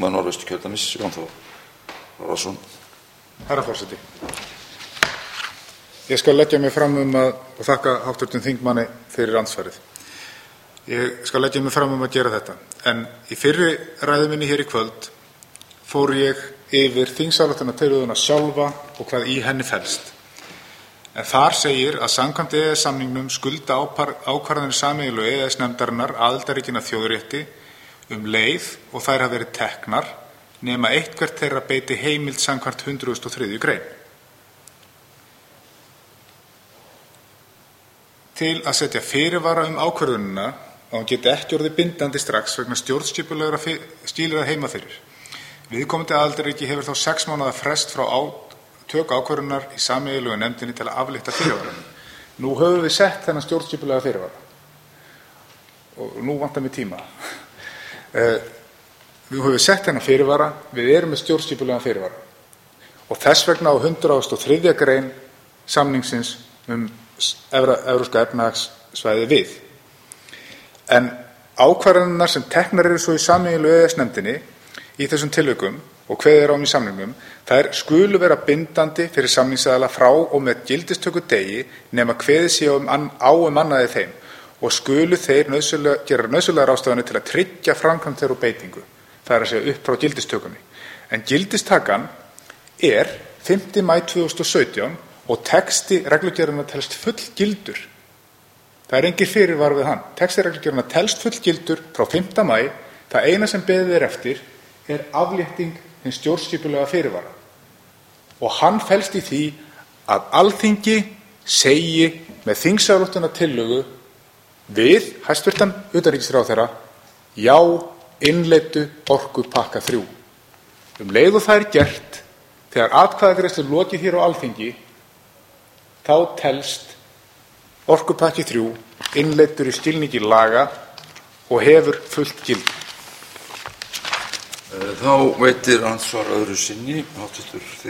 þingmaður Norðausturkjördæmis, Jón Þór Þórðarson. Herra forseti. Ég skal leggja mig fram og þakka hv. þingmanni fyrir andsvarið. Ég skal leggja mig fram að gera þetta. En í fyrri ræðu minni hér í kvöld fór ég yfir þingsályktunartillöguna sjálfa og hvað í henni felst. En þar segir að samkvæmt EES-samningnum skulda ákvarðanir sameiginlegu EES-nefndarinnar aðildarríkjanna þjóðarétti leið og þær hafa verið teknar nema eitthvert þeirra beiti heimild samkvæmt 103. grein. Til að setja fyrirvara ákvörðunina að hún geti ekki orðið bindandi strax vegna stjórnskipulegra skilyrða heima fyrir. Viðkomandi aðildarríki hefur þá 6 mánaða frest frá töku ákvörðunar í sameiginlegu nefndinni til að aflétta fyrirvaranum. Nú höfum við sett þennan stjórnskipulega fyrirvara og nú vantar mig tíma. Við höfum sett þennan fyrirvara, við erum með stjórnskipulega fyrirvara og þess vegna á 103. grein samningsins Evrópska efnahagssvæðið við. En ákvarðanirnar sem teknar eru svo í sameiginlegu EES-nefndinni í þessum tilvikum og kveðið er á í samningnum, þær skulu vera bindandi fyrir samningsaðila frá og með gildistöku degi nema kveðið sé annað í þeim og skulu þeir gera nauðsynlegar ráðstafanir til að tryggja framkvæmd þeirra og beitingu. Það er að segja upp frá gildistökunni. En gildistakan er 5. maí 2017 og texti reglugerðarinnar telst fullgildur. Það er engin fyrirvari við hann. Texti reglugerðarinnar telst fullgildur frá 5. maí. Það eina sem beðið er eftir er aflétting hins stjórnskipulega fyrirvara. Og hann felst í því að Alþingi segi með þingsályktunartillögu við hæstv. Utanríkisráðherra já, innleiddu orkupakka 3. Leið og það er gert, þegar atkvæðagreiðslu lokið hér á Alþingi, þá telst orkupakki 3 innleiddur í skilningi laga og hefur fullt gildi. Þá veitir andsvar öðru sinni hv.